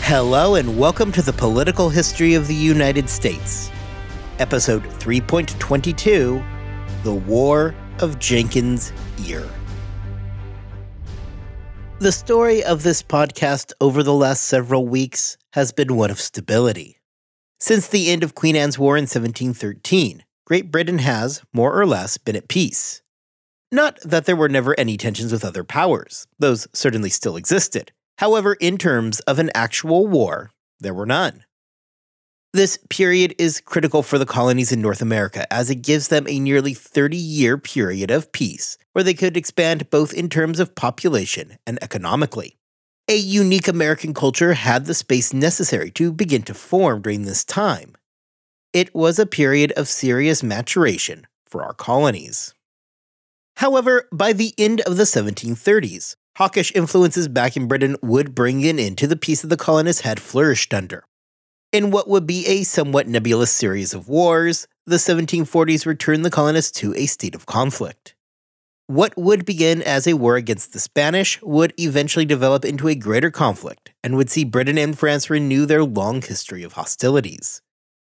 Hello and welcome to the Political History of the United States, Episode 3.22, The War of Jenkins' Ear. The story of this podcast over the last several weeks has been one of stability. Since the end of Queen Anne's War in 1713, Great Britain has, more or less, been at peace. Not that there were never any tensions with other powers, those certainly still existed. However, in terms of an actual war, there were none. This period is critical for the colonies in North America as it gives them a nearly 30-year period of peace where they could expand both in terms of population and economically. A unique American culture had the space necessary to begin to form during this time. It was a period of serious maturation for our colonies. However, by the end of the 1730s, hawkish influences back in Britain would bring an end to the peace that the colonists had flourished under. In what would be a somewhat nebulous series of wars, the 1740s returned the colonists to a state of conflict. What would begin as a war against the Spanish would eventually develop into a greater conflict and would see Britain and France renew their long history of hostilities.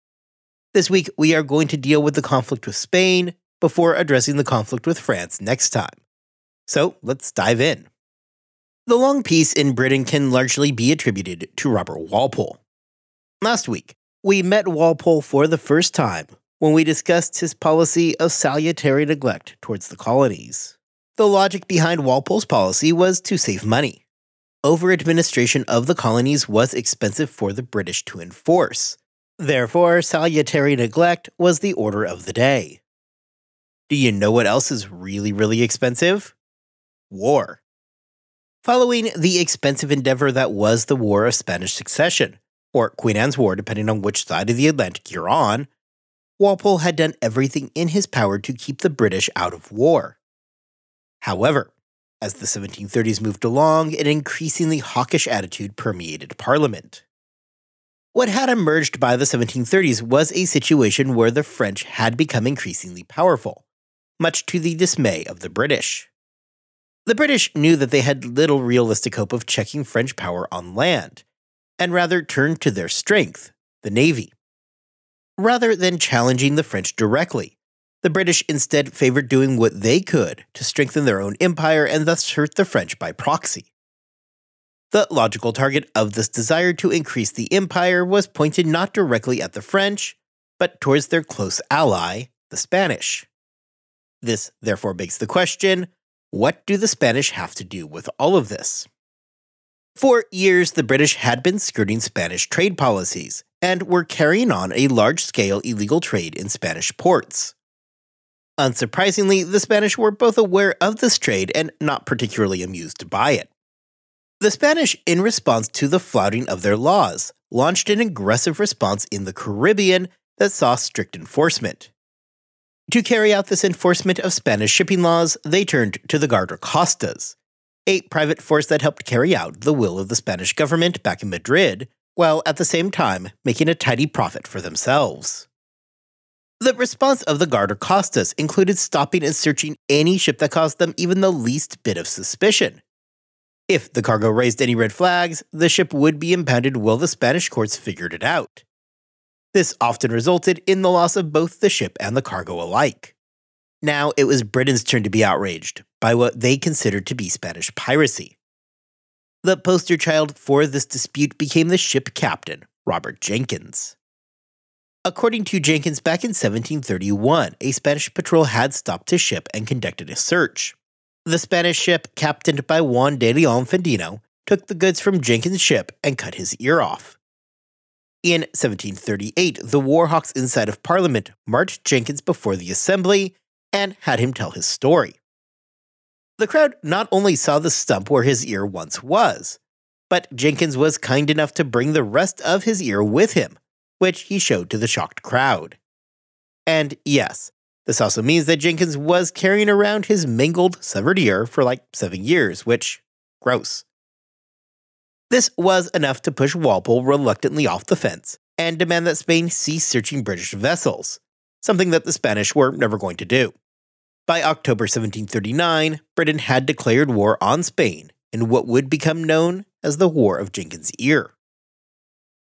This week, we are going to deal with the conflict with Spain before addressing the conflict with France next time. So let's dive in. The long peace in Britain can largely be attributed to Robert Walpole. Last week, we met Walpole for the first time when we discussed his policy of salutary neglect towards the colonies. The logic behind Walpole's policy was to save money. Over-administration of the colonies was expensive for the British to enforce. Therefore, salutary neglect was the order of the day. Do you know what else is really expensive? War. Following the expensive endeavor that was the War of Spanish Succession, or Queen Anne's War depending on which side of the Atlantic you're on, Walpole had done everything in his power to keep the British out of war. However, as the 1730s moved along, an increasingly hawkish attitude permeated Parliament. What had emerged by the 1730s was a situation where the French had become increasingly powerful, much to the dismay of the British. The British knew that they had little realistic hope of checking French power on land, and rather turned to their strength, the Navy. Rather than challenging the French directly, the British instead favored doing what they could to strengthen their own empire and thus hurt the French by proxy. The logical target of this desire to increase the empire was pointed not directly at the French, but towards their close ally, the Spanish. This therefore begs the question, what do the Spanish have to do with all of this? For years, the British had been skirting Spanish trade policies and were carrying on a large-scale illegal trade in Spanish ports. Unsurprisingly, the Spanish were both aware of this trade and not particularly amused by it. The Spanish, in response to the flouting of their laws, launched an aggressive response in the Caribbean that saw strict enforcement. To carry out this enforcement of Spanish shipping laws, they turned to the Guardacosta's, a private force that helped carry out the will of the Spanish government back in Madrid, while at the same time making a tidy profit for themselves. The response of the Guardacosta's included stopping and searching any ship that caused them even the least bit of suspicion. If the cargo raised any red flags, the ship would be impounded while the Spanish courts figured it out. This often resulted in the loss of both the ship and the cargo alike. Now it was Britain's turn to be outraged by what they considered to be Spanish piracy. The poster child for this dispute became the ship captain, Robert Jenkins. According to Jenkins, back in 1731, a Spanish patrol had stopped his ship and conducted a search. The Spanish ship, captained by Juan de Leon Fendino, took the goods from Jenkins' ship and cut his ear off. In 1738, the Warhawks inside of Parliament marched Jenkins before the Assembly and had him tell his story. The crowd not only saw the stump where his ear once was, but Jenkins was kind enough to bring the rest of his ear with him, which he showed to the shocked crowd. And yes, this also means that Jenkins was carrying around his mangled, severed ear for like 7 years, which, gross. This was enough to push Walpole reluctantly off the fence and demand that Spain cease searching British vessels, something that the Spanish were never going to do. By October 1739, Britain had declared war on Spain in what would become known as the War of Jenkins' Ear.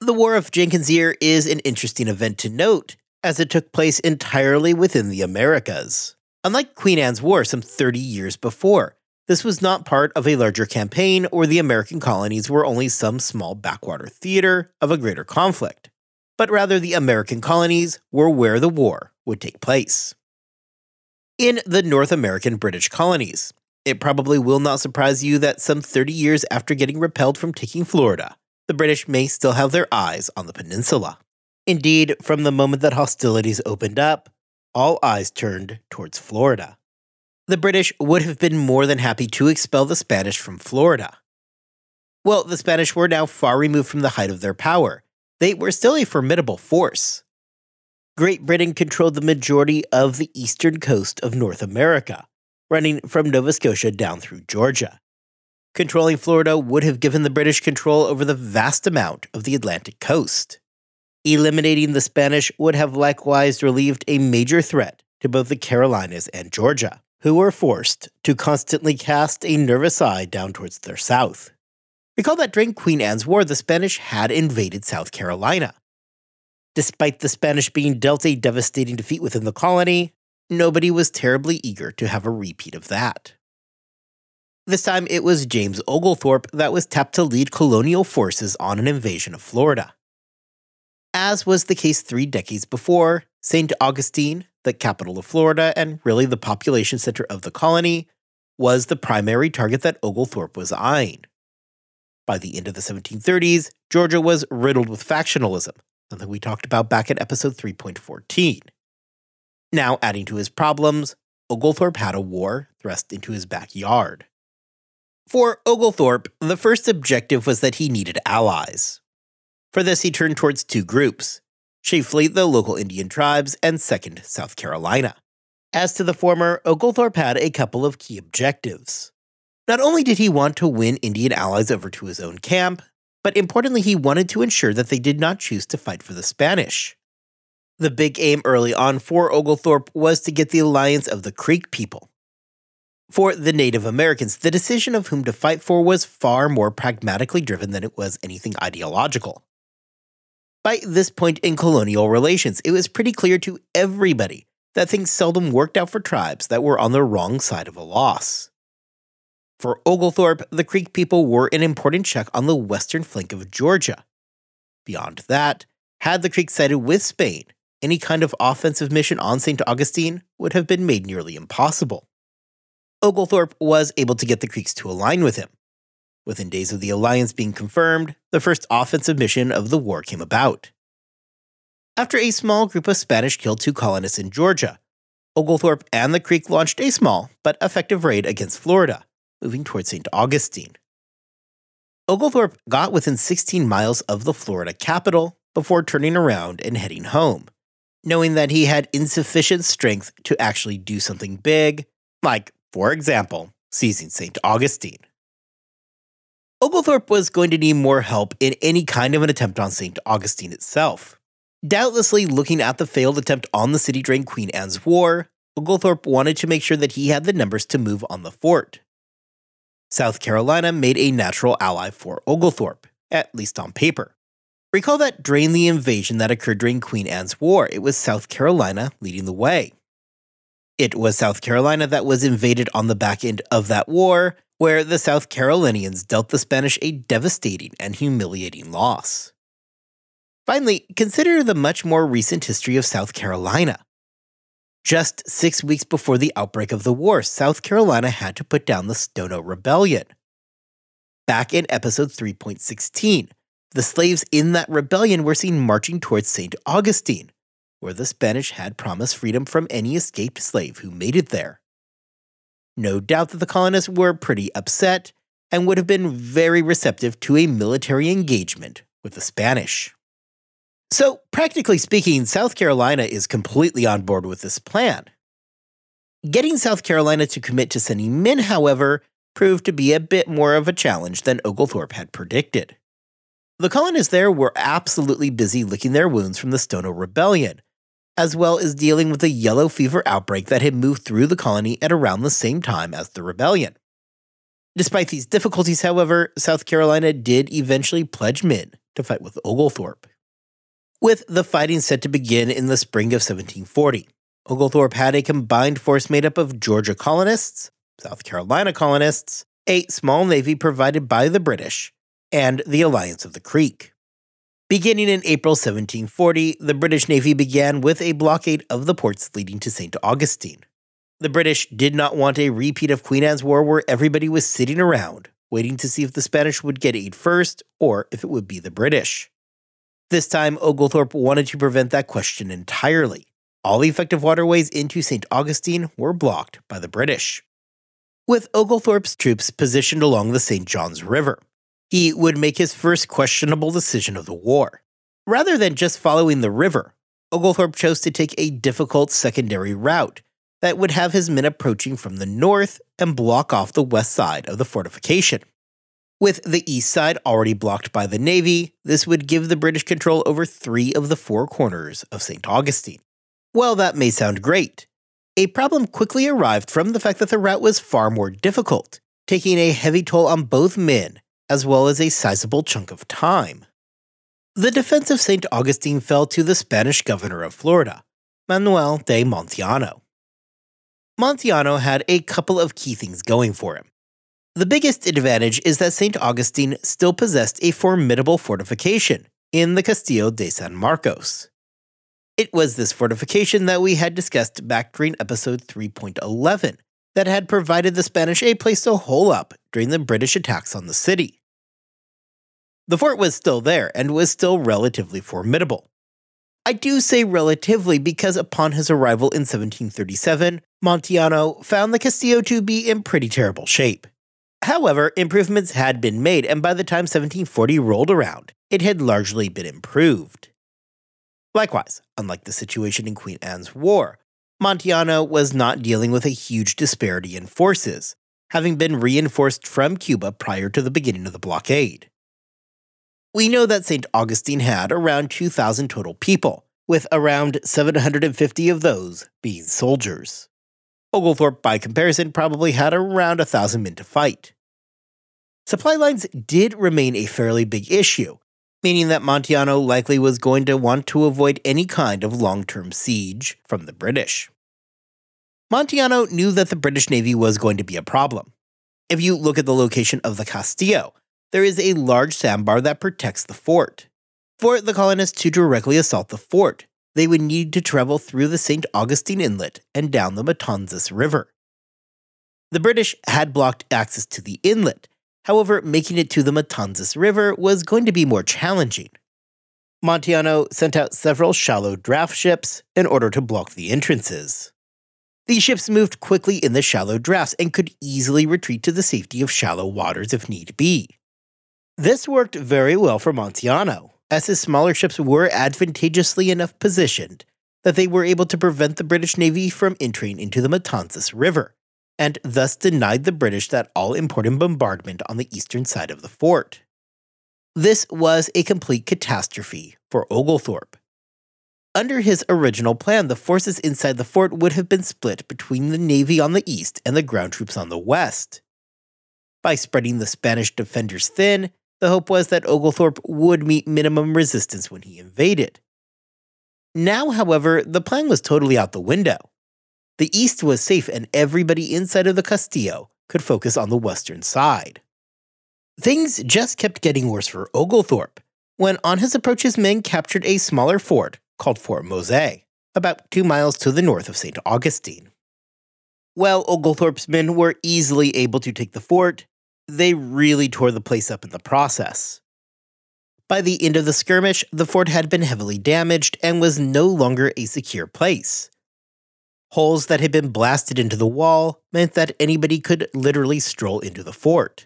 The War of Jenkins' Ear is an interesting event to note, as it took place entirely within the Americas. Unlike Queen Anne's War some 30 years before, this was not part of a larger campaign or the American colonies were only some small backwater theater of a greater conflict, but rather the American colonies were where the war would take place. In the North American British colonies, it probably will not surprise you that some 30 years after getting repelled from taking Florida, the British may still have their eyes on the peninsula. Indeed, from the moment that hostilities opened up, all eyes turned towards Florida. The British would have been more than happy to expel the Spanish from Florida. Well, the Spanish were now far removed from the height of their power. They were still a formidable force. Great Britain controlled the majority of the eastern coast of North America, running from Nova Scotia down through Georgia. Controlling Florida would have given the British control over the vast amount of the Atlantic coast. Eliminating the Spanish would have likewise relieved a major threat to both the Carolinas and Georgia, who were forced to constantly cast a nervous eye down towards their south. Recall that during Queen Anne's War, the Spanish had invaded South Carolina. Despite the Spanish being dealt a devastating defeat within the colony, nobody was terribly eager to have a repeat of that. This time, it was James Oglethorpe that was tapped to lead colonial forces on an invasion of Florida. As was the case 3 decades before, St. Augustine, the capital of Florida and really the population center of the colony, was the primary target that Oglethorpe was eyeing. By the end of the 1730s, Georgia was riddled with factionalism, something we talked about back in episode 3.14. Now, adding to his problems, Oglethorpe had a war thrust into his backyard. For Oglethorpe, the first objective was that he needed allies. For this, he turned towards 2 groups, chiefly the local Indian tribes and 2nd South Carolina. As to the former, Oglethorpe had a couple of key objectives. Not only did he want to win Indian allies over to his own camp, but importantly, he wanted to ensure that they did not choose to fight for the Spanish. The big aim early on for Oglethorpe was to get the alliance of the Creek people. For the Native Americans, the decision of whom to fight for was far more pragmatically driven than it was anything ideological. By this point in colonial relations, it was pretty clear to everybody that things seldom worked out for tribes that were on the wrong side of a loss. For Oglethorpe, the Creek people were an important check on the western flank of Georgia. Beyond that, had the Creek sided with Spain, any kind of offensive mission on St. Augustine would have been made nearly impossible. Oglethorpe was able to get the Creeks to align with him. Within days of the alliance being confirmed, the first offensive mission of the war came about. After a small group of Spanish killed 2 colonists in Georgia, Oglethorpe and the Creek launched a small but effective raid against Florida, moving towards St. Augustine. Oglethorpe got within 16 miles of the Florida capital before turning around and heading home, knowing that he had insufficient strength to actually do something big, like, for example, seizing St. Augustine. Oglethorpe was going to need more help in any kind of an attempt on St. Augustine itself. Doubtlessly looking at the failed attempt on the city during Queen Anne's War, Oglethorpe wanted to make sure that he had the numbers to move on the fort. South Carolina made a natural ally for Oglethorpe, at least on paper. Recall that during the invasion that occurred during Queen Anne's War, it was South Carolina leading the way. It was South Carolina that was invaded on the back end of that war, where the South Carolinians dealt the Spanish a devastating and humiliating loss. Finally, consider the much more recent history of South Carolina. Just 6 weeks before the outbreak of the war, South Carolina had to put down the Stono Rebellion. Back in episode 3.16, the slaves in that rebellion were seen marching towards St. Augustine, where the Spanish had promised freedom from any escaped slave who made it there. No doubt that the colonists were pretty upset and would have been very receptive to a military engagement with the Spanish. So, practically speaking, South Carolina is completely on board with this plan. Getting South Carolina to commit to sending men, however, proved to be a bit more of a challenge than Oglethorpe had predicted. The colonists there were absolutely busy licking their wounds from the Stono Rebellion, as well as dealing with the yellow fever outbreak that had moved through the colony at around the same time as the rebellion. Despite these difficulties, however, South Carolina did eventually pledge men to fight with Oglethorpe. With the fighting set to begin in the spring of 1740, Oglethorpe had a combined force made up of Georgia colonists, South Carolina colonists, a small navy provided by the British, and the Alliance of the Creek. Beginning in April 1740, the British Navy began with a blockade of the ports leading to St. Augustine. The British did not want a repeat of Queen Anne's War where everybody was sitting around, waiting to see if the Spanish would get aid first or if it would be the British. This time, Oglethorpe wanted to prevent that question entirely. All effective waterways into St. Augustine were blocked by the British. With Oglethorpe's troops positioned along the St. Johns River, he would make his first questionable decision of the war. Rather than just following the river, Oglethorpe chose to take a difficult secondary route that would have his men approaching from the north and block off the west side of the fortification. With the east side already blocked by the Navy, this would give the British control over 3 of the 4 corners of St. Augustine. While that may sound great, a problem quickly arrived from the fact that the route was far more difficult, taking a heavy toll on both men as well as a sizable chunk of time. The defense of St. Augustine fell to the Spanish governor of Florida, Manuel de Montiano. Montiano had a couple of key things going for him. The biggest advantage is that St. Augustine still possessed a formidable fortification in the Castillo de San Marcos. It was this fortification that we had discussed back during episode 3.11 that had provided the Spanish a place to hole up during the British attacks on the city. The fort was still there and was still relatively formidable. I do say relatively because upon his arrival in 1737, Montiano found the Castillo to be in pretty terrible shape. However, improvements had been made, and by the time 1740 rolled around, it had largely been improved. Likewise, unlike the situation in Queen Anne's War, Montiano was not dealing with a huge disparity in forces, having been reinforced from Cuba prior to the beginning of the blockade. We know that St. Augustine had around 2,000 total people, with around 750 of those being soldiers. Oglethorpe, by comparison, probably had around 1,000 men to fight. Supply lines did remain a fairly big issue, meaning that Montiano likely was going to want to avoid any kind of long-term siege from the British. Montiano knew that the British Navy was going to be a problem. If you look at the location of the Castillo, there is a large sandbar that protects the fort. For the colonists to directly assault the fort, they would need to travel through the St. Augustine Inlet and down the Matanzas River. The British had blocked access to the inlet, however, making it to the Matanzas River was going to be more challenging. Montiano sent out several shallow draft ships in order to block the entrances. These ships moved quickly in the shallow drafts and could easily retreat to the safety of shallow waters if need be. This worked very well for Montiano, as his smaller ships were advantageously enough positioned that they were able to prevent the British Navy from entering into the Matanzas River, and thus denied the British that all-important bombardment on the eastern side of the fort. This was a complete catastrophe for Oglethorpe. Under his original plan, the forces inside the fort would have been split between the Navy on the east and the ground troops on the west. By spreading the Spanish defenders thin, the hope was that Oglethorpe would meet minimum resistance when he invaded. Now, however, the plan was totally out the window. The east was safe and everybody inside of the Castillo could focus on the western side. Things just kept getting worse for Oglethorpe, when on his approach his men captured a smaller fort called Fort Mose, about 2 miles to the north of St. Augustine. While Oglethorpe's men were easily able to take the fort, they really tore the place up in the process. By the end of the skirmish, the fort had been heavily damaged and was no longer a secure place. Holes that had been blasted into the wall meant that anybody could literally stroll into the fort.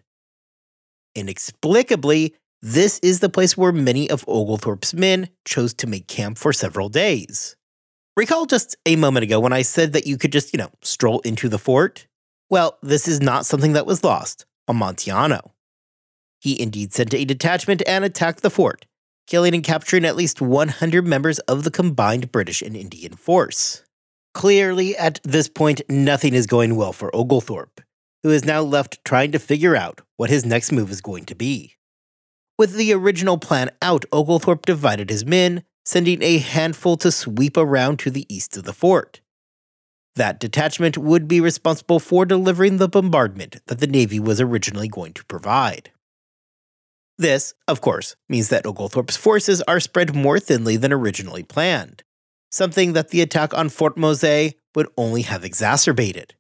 Inexplicably, this is the place where many of Oglethorpe's men chose to make camp for several days. Recall just a moment ago when I said that you could just, stroll into the fort? Well, this is not something that was lost on Montiano. He indeed sent a detachment and attacked the fort, killing and capturing at least 100 members of the combined British and Indian force. Clearly, at this point, nothing is going well for Oglethorpe, who is now left trying to figure out what his next move is going to be. With the original plan out, Oglethorpe divided his men, sending a handful to sweep around to the east of the fort. That detachment would be responsible for delivering the bombardment that the Navy was originally going to provide. This, of course, means that Oglethorpe's forces are spread more thinly than originally planned, something that the attack on Fort Mose would only have exacerbated.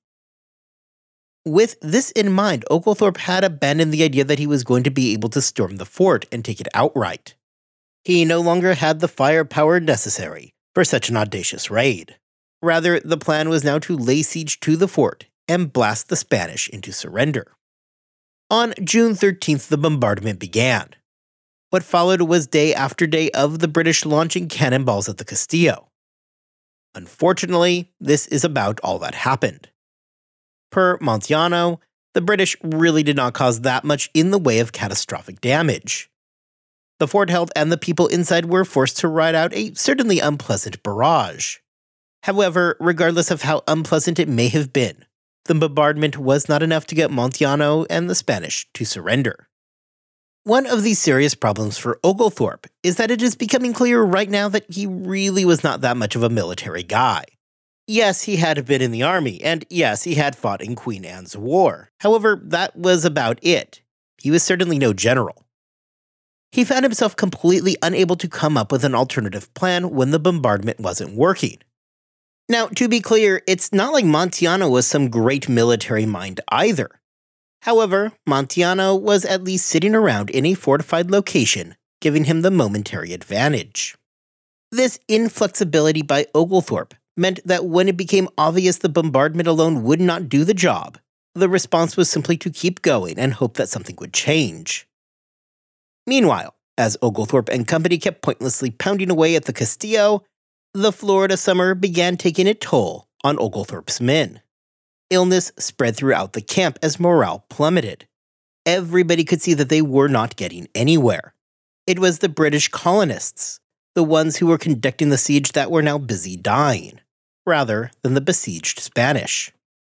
With this in mind, Oglethorpe had abandoned the idea that he was going to be able to storm the fort and take it outright. He no longer had the firepower necessary for such an audacious raid. Rather, the plan was now to lay siege to the fort and blast the Spanish into surrender. On June 13th, the bombardment began. What followed was day after day of the British launching cannonballs at the Castillo. Unfortunately, this is about all that happened. Per Montiano, the British really did not cause that much in the way of catastrophic damage. The fort held and the people inside were forced to ride out a certainly unpleasant barrage. However, regardless of how unpleasant it may have been, the bombardment was not enough to get Montiano and the Spanish to surrender. One of the serious problems for Oglethorpe is that it is becoming clear right now that he really was not that much of a military guy. Yes, he had been in the army, and yes, he had fought in Queen Anne's War. However, that was about it. He was certainly no general. He found himself completely unable to come up with an alternative plan when the bombardment wasn't working. Now, to be clear, it's not like Montiano was some great military mind either. However, Montiano was at least sitting around in a fortified location, giving him the momentary advantage. This inflexibility by Oglethorpe meant that when it became obvious the bombardment alone would not do the job, the response was simply to keep going and hope that something would change. Meanwhile, as Oglethorpe and company kept pointlessly pounding away at the Castillo, the Florida summer began taking a toll on Oglethorpe's men. Illness spread throughout the camp as morale plummeted. Everybody could see that they were not getting anywhere. It was the British colonists, the ones who were conducting the siege, that were now busy dying, rather than the besieged Spanish.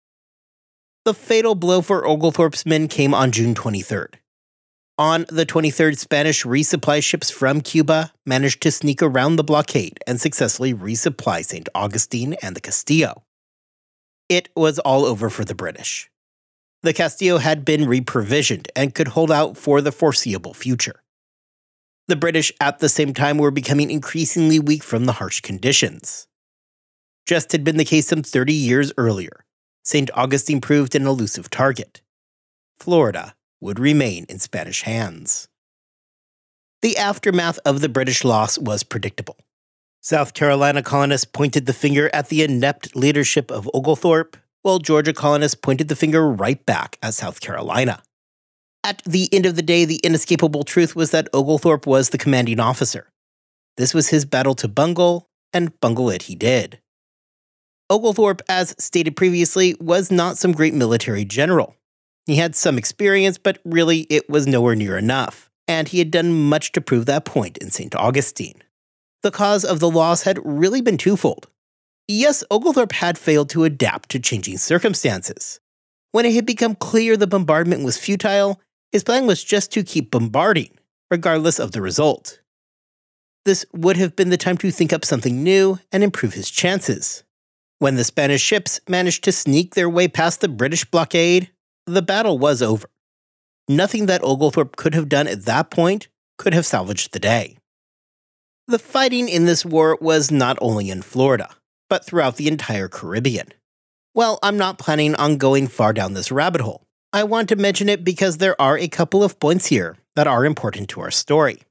The fatal blow for Oglethorpe's men came on June 23rd. On the 23rd, Spanish resupply ships from Cuba managed to sneak around the blockade and successfully resupply St. Augustine and the Castillo. It was all over for the British. The Castillo had been reprovisioned and could hold out for the foreseeable future. The British at the same time were becoming increasingly weak from the harsh conditions. Just had been the case some 30 years earlier, St. Augustine proved an elusive target. Florida would remain in Spanish hands. The aftermath of the British loss was predictable. South Carolina colonists pointed the finger at the inept leadership of Oglethorpe, while Georgia colonists pointed the finger right back at South Carolina. At the end of the day, the inescapable truth was that Oglethorpe was the commanding officer. This was his battle to bungle, and bungle it he did. Oglethorpe, as stated previously, was not some great military general. He had some experience, but really it was nowhere near enough, and he had done much to prove that point in St. Augustine. The cause of the loss had really been twofold. Yes, Oglethorpe had failed to adapt to changing circumstances. When it had become clear the bombardment was futile, his plan was just to keep bombarding, regardless of the result. This would have been the time to think up something new and improve his chances. When the Spanish ships managed to sneak their way past the British blockade, the battle was over. Nothing that Oglethorpe could have done at that point could have salvaged the day. The fighting in this war was not only in Florida, but throughout the entire Caribbean. Well, I'm not planning on going far down this rabbit hole. I want to mention it because there are a couple of points here that are important to our story.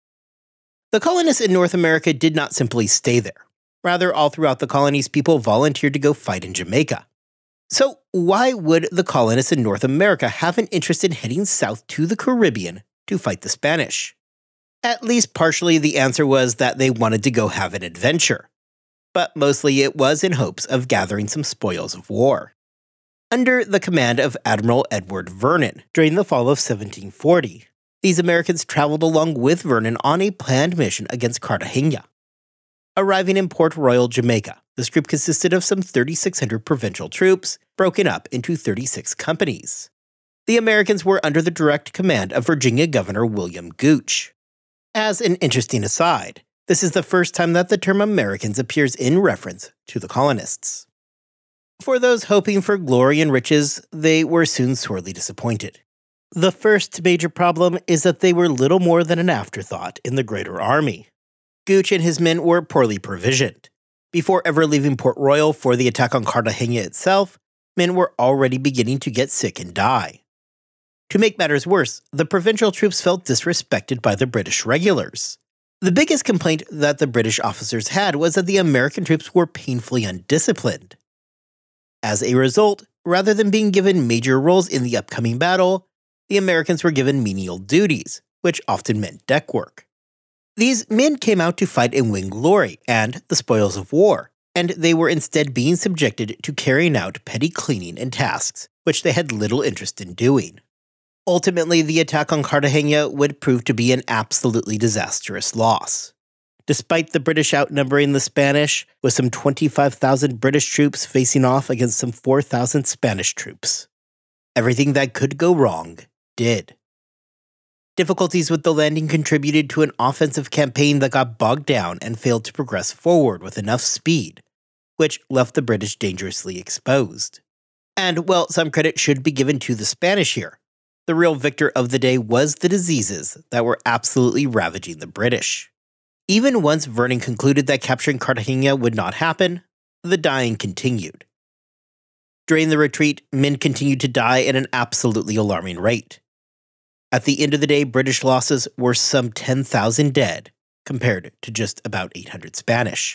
The colonists in North America did not simply stay there. Rather, all throughout the colonies, people volunteered to go fight in Jamaica. So why would the colonists in North America have an interest in heading south to the Caribbean to fight the Spanish? At least partially the answer was that they wanted to go have an adventure. But mostly it was in hopes of gathering some spoils of war. Under the command of Admiral Edward Vernon during the fall of 1740, these Americans traveled along with Vernon on a planned mission against Cartagena. Arriving in Port Royal, Jamaica, this group consisted of some 3,600 provincial troops, broken up into 36 companies. The Americans were under the direct command of Virginia Governor William Gooch. As an interesting aside, this is the first time that the term Americans appears in reference to the colonists. For those hoping for glory and riches, they were soon sorely disappointed. The first major problem is that they were little more than an afterthought in the greater army. Gooch and his men were poorly provisioned. Before ever leaving Port Royal for the attack on Cartagena itself, men were already beginning to get sick and die. To make matters worse, the provincial troops felt disrespected by the British regulars. The biggest complaint that the British officers had was that the American troops were painfully undisciplined. As a result, rather than being given major roles in the upcoming battle, the Americans were given menial duties, which often meant deck work. These men came out to fight and win glory and the spoils of war, and they were instead being subjected to carrying out petty cleaning and tasks, which they had little interest in doing. Ultimately, the attack on Cartagena would prove to be an absolutely disastrous loss. Despite the British outnumbering the Spanish, with some 25,000 British troops facing off against some 4,000 Spanish troops. Everything that could go wrong did. Difficulties with the landing contributed to an offensive campaign that got bogged down and failed to progress forward with enough speed, which left the British dangerously exposed. And, well, some credit should be given to the Spanish here. The real victor of the day was the diseases that were absolutely ravaging the British. Even once Vernon concluded that capturing Cartagena would not happen, the dying continued. During the retreat, men continued to die at an absolutely alarming rate. At the end of the day, British losses were some 10,000 dead, compared to just about 800 Spanish.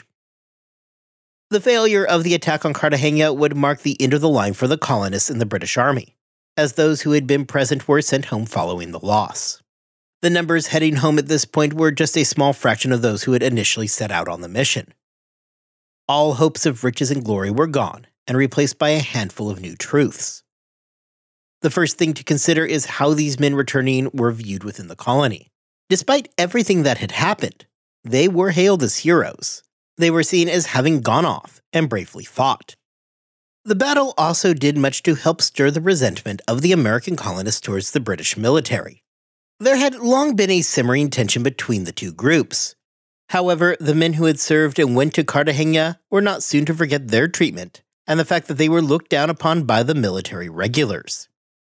The failure of the attack on Cartagena would mark the end of the line for the colonists in the British Army, as those who had been present were sent home following the loss. The numbers heading home at this point were just a small fraction of those who had initially set out on the mission. All hopes of riches and glory were gone and replaced by a handful of new truths. The first thing to consider is how these men returning were viewed within the colony. Despite everything that had happened, they were hailed as heroes. They were seen as having gone off and bravely fought. The battle also did much to help stir the resentment of the American colonists towards the British military. There had long been a simmering tension between the two groups. However, the men who had served and went to Cartagena were not soon to forget their treatment and the fact that they were looked down upon by the military regulars.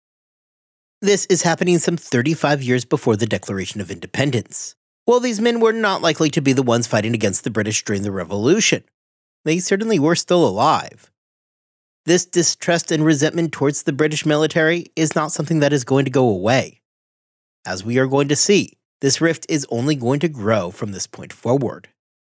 This is happening some 35 years before the Declaration of Independence. While these men were not likely to be the ones fighting against the British during the Revolution, they certainly were still alive. This distrust and resentment towards the British military is not something that is going to go away. As we are going to see, this rift is only going to grow from this point forward.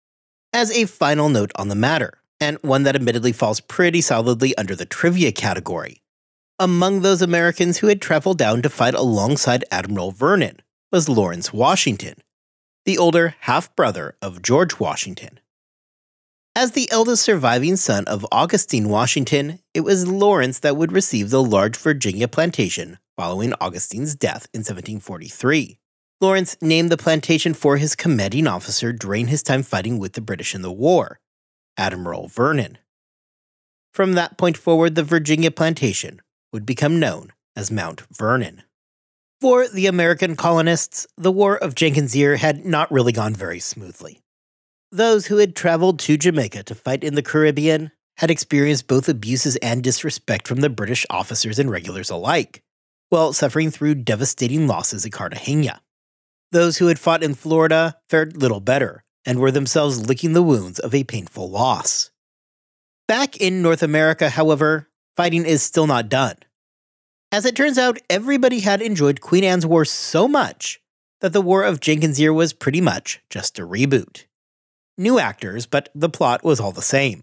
As a final note on the matter, and one that admittedly falls pretty solidly under the trivia category, among those Americans who had traveled down to fight alongside Admiral Vernon was Lawrence Washington, the older half-brother of George Washington. As the eldest surviving son of Augustine Washington, it was Lawrence that would receive the large Virginia plantation following Augustine's death in 1743. Lawrence named the plantation for his commanding officer during his time fighting with the British in the war, Admiral Vernon. From that point forward, the Virginia plantation would become known as Mount Vernon. For the American colonists, the War of Jenkins' Ear had not really gone very smoothly. Those who had traveled to Jamaica to fight in the Caribbean had experienced both abuses and disrespect from the British officers and regulars alike, while suffering through devastating losses at Cartagena. Those who had fought in Florida fared little better, and were themselves licking the wounds of a painful loss. Back in North America, however, fighting is still not done. As it turns out, everybody had enjoyed Queen Anne's War so much that the War of Jenkins' Ear was pretty much just a reboot. New actors, but the plot was all the same.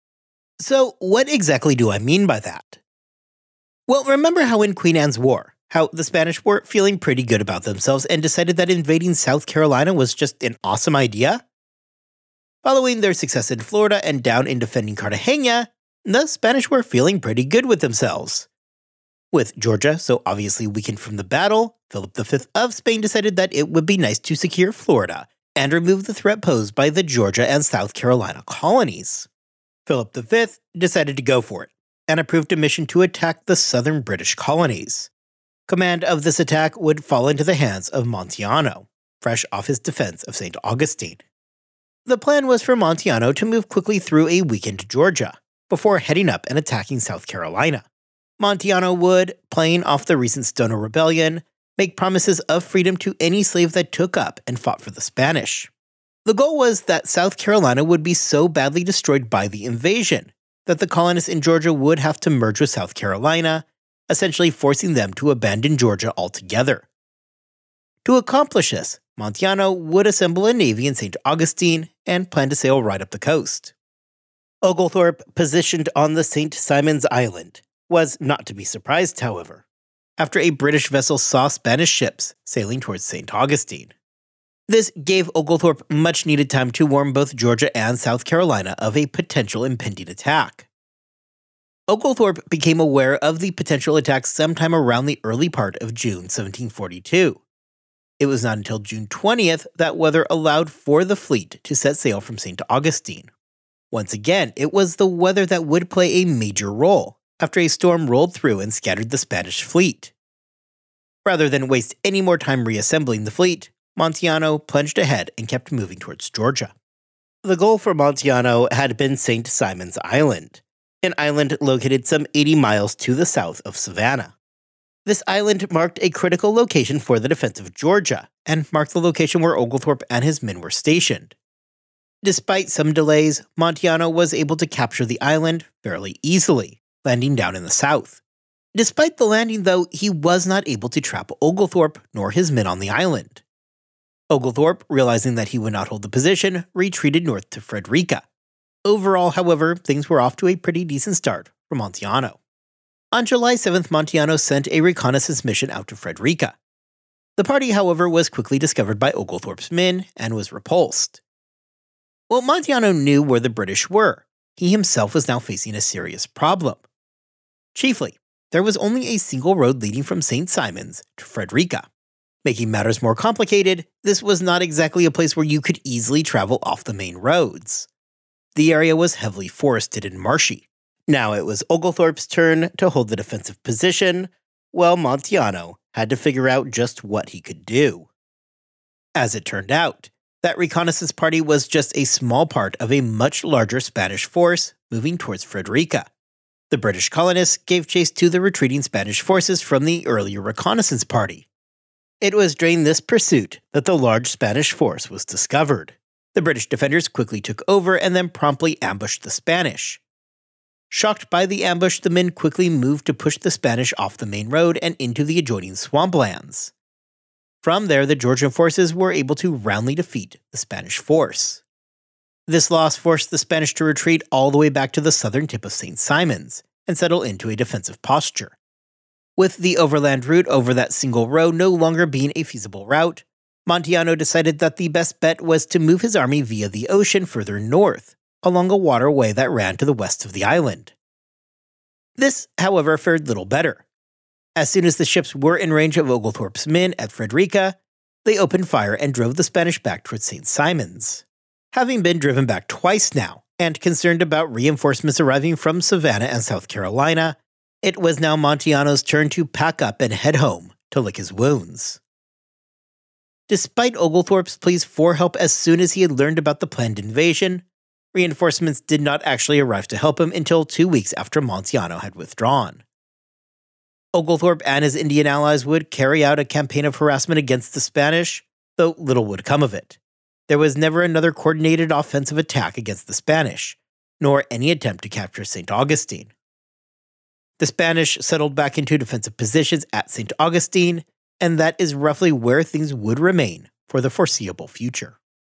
So, what exactly do I mean by that? Well, remember how in Queen Anne's War, how the Spanish were feeling pretty good about themselves and decided that invading South Carolina was just an awesome idea? Following their success in Florida and down in defending Cartagena, the Spanish were feeling pretty good with themselves. With Georgia so obviously weakened from the battle, Philip V of Spain decided that it would be nice to secure Florida and remove the threat posed by the Georgia and South Carolina colonies. Philip V decided to go for it and approved a mission to attack the southern British colonies. Command of this attack would fall into the hands of Montiano, fresh off his defense of St. Augustine. The plan was for Montiano to move quickly through a weakened Georgia, before heading up and attacking South Carolina. Montiano would, playing off the recent Stono Rebellion, make promises of freedom to any slave that took up and fought for the Spanish. The goal was that South Carolina would be so badly destroyed by the invasion that the colonists in Georgia would have to merge with South Carolina, essentially forcing them to abandon Georgia altogether. To accomplish this, Montiano would assemble a navy in St. Augustine and plan to sail right up the coast. Oglethorpe, positioned on the St. Simons Island, was not to be surprised, however, after a British vessel saw Spanish ships sailing towards St. Augustine. This gave Oglethorpe much-needed time to warn both Georgia and South Carolina of a potential impending attack. Oglethorpe became aware of the potential attack sometime around the early part of June 1742. It was not until June 20th that weather allowed for the fleet to set sail from St. Augustine. Once again, it was the weather that would play a major role after a storm rolled through and scattered the Spanish fleet. Rather than waste any more time reassembling the fleet, Montiano plunged ahead and kept moving towards Georgia. The goal for Montiano had been St. Simons Island, an island located some 80 miles to the south of Savannah. This island marked a critical location for the defense of Georgia, and marked the location where Oglethorpe and his men were stationed. Despite some delays, Montiano was able to capture the island fairly easily, landing down in the south. Despite the landing, though, he was not able to trap Oglethorpe nor his men on the island. Oglethorpe, realizing that he would not hold the position, retreated north to Frederica. Overall, however, things were off to a pretty decent start for Montiano. On July 7th, Montiano sent a reconnaissance mission out to Frederica. The party, however, was quickly discovered by Oglethorpe's men and was repulsed. While Montiano knew where the British were, he himself was now facing a serious problem. Chiefly, there was only a single road leading from St. Simons to Frederica. Making matters more complicated, this was not exactly a place where you could easily travel off the main roads. The area was heavily forested and marshy. Now it was Oglethorpe's turn to hold the defensive position, while Montiano had to figure out just what he could do. As it turned out, that reconnaissance party was just a small part of a much larger Spanish force moving towards Frederica. The British colonists gave chase to the retreating Spanish forces from the earlier reconnaissance party. It was during this pursuit that the large Spanish force was discovered. The British defenders quickly took over and then promptly ambushed the Spanish. Shocked by the ambush, the men quickly moved to push the Spanish off the main road and into the adjoining swamplands. From there, the Georgian forces were able to roundly defeat the Spanish force. This loss forced the Spanish to retreat all the way back to the southern tip of St. Simons and settle into a defensive posture. With the overland route over that single road no longer being a feasible route, Montiano decided that the best bet was to move his army via the ocean further north, along a waterway that ran to the west of the island. This, however, fared little better. As soon as the ships were in range of Oglethorpe's men at Frederica, they opened fire and drove the Spanish back towards St. Simons. Having been driven back twice now, and concerned about reinforcements arriving from Savannah and South Carolina, it was now Montiano's turn to pack up and head home to lick his wounds. Despite Oglethorpe's pleas for help as soon as he had learned about the planned invasion, reinforcements did not actually arrive to help him until 2 weeks after Montiano had withdrawn. Oglethorpe and his Indian allies would carry out a campaign of harassment against the Spanish, though little would come of it. There was never another coordinated offensive attack against the Spanish, nor any attempt to capture St. Augustine. The Spanish settled back into defensive positions at St. Augustine, and that is roughly where things would remain for the foreseeable future.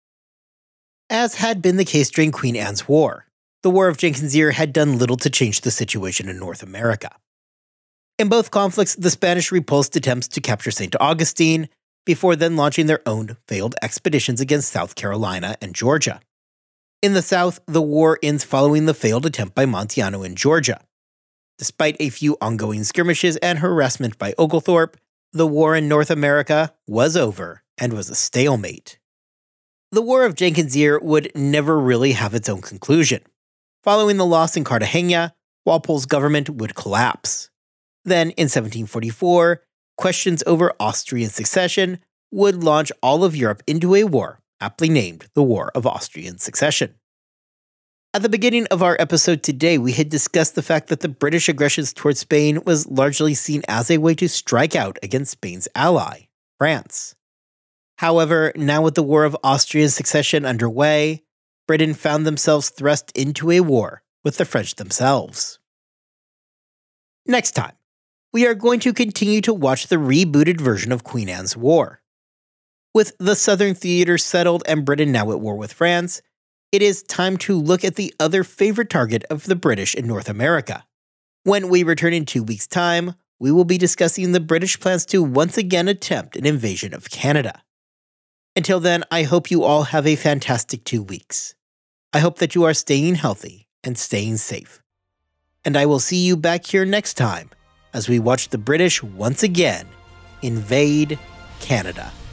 As had been the case during Queen Anne's War, the War of Jenkins' Ear had done little to change the situation in North America. In both conflicts, the Spanish repulsed attempts to capture St. Augustine, before then launching their own failed expeditions against South Carolina and Georgia. In the South, the war ends following the failed attempt by Montiano in Georgia. Despite a few ongoing skirmishes and harassment by Oglethorpe, the war in North America was over and was a stalemate. The War of Jenkins' Ear would never really have its own conclusion. Following the loss in Cartagena, Walpole's government would collapse. Then, in 1744, questions over Austrian succession would launch all of Europe into a war, aptly named the War of Austrian Succession. At the beginning of our episode today, we had discussed the fact that the British aggression towards Spain was largely seen as a way to strike out against Spain's ally, France. However, now with the War of Austrian Succession underway, Britain found themselves thrust into a war with the French themselves. Next time, we are going to continue to watch the rebooted version of Queen Anne's War. With the Southern Theater settled and Britain now at war with France, it is time to look at the other favorite target of the British in North America. When we return in 2 weeks' time, we will be discussing the British plans to once again attempt an invasion of Canada. Until then, I hope you all have a fantastic 2 weeks. I hope that you are staying healthy and staying safe. And I will see you back here next time as we watch the British once again invade Canada.